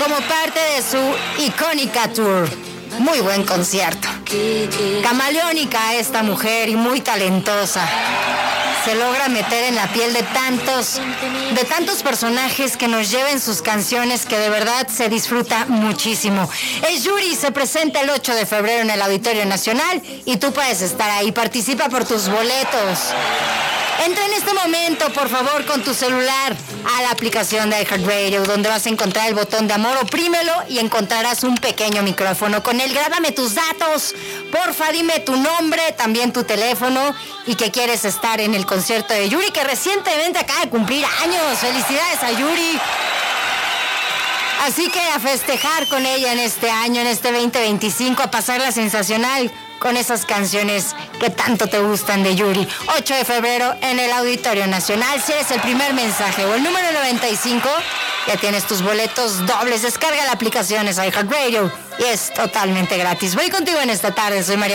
como parte de su icónica tour. Muy buen concierto. Camaleónica esta mujer y muy talentosa. Se logra meter en la piel de tantos personajes que nos lleven sus canciones, que de verdad se disfruta muchísimo. Es Yuri, se presenta el 8 de febrero en el Auditorio Nacional y tú puedes estar ahí. Participa por tus boletos. Entra en este momento, por favor, con tu celular a la aplicación de iHeartRadio, donde vas a encontrar el botón de amor, oprímelo y encontrarás un pequeño micrófono. Con él, grábame tus datos, porfa, dime tu nombre, también tu teléfono y que quieres estar en el concierto de Yuri, que recientemente acaba de cumplir años. ¡Felicidades a Yuri! Así que a festejar con ella en este año, en este 2025, a pasarla sensacional con esas canciones que tanto te gustan de Yuri. 8 de febrero en el Auditorio Nacional. Si eres el primer mensaje o el número 95, ya tienes tus boletos dobles. Descarga la aplicación, es iHeartRadio y es totalmente gratis. Voy contigo en esta tarde, soy María.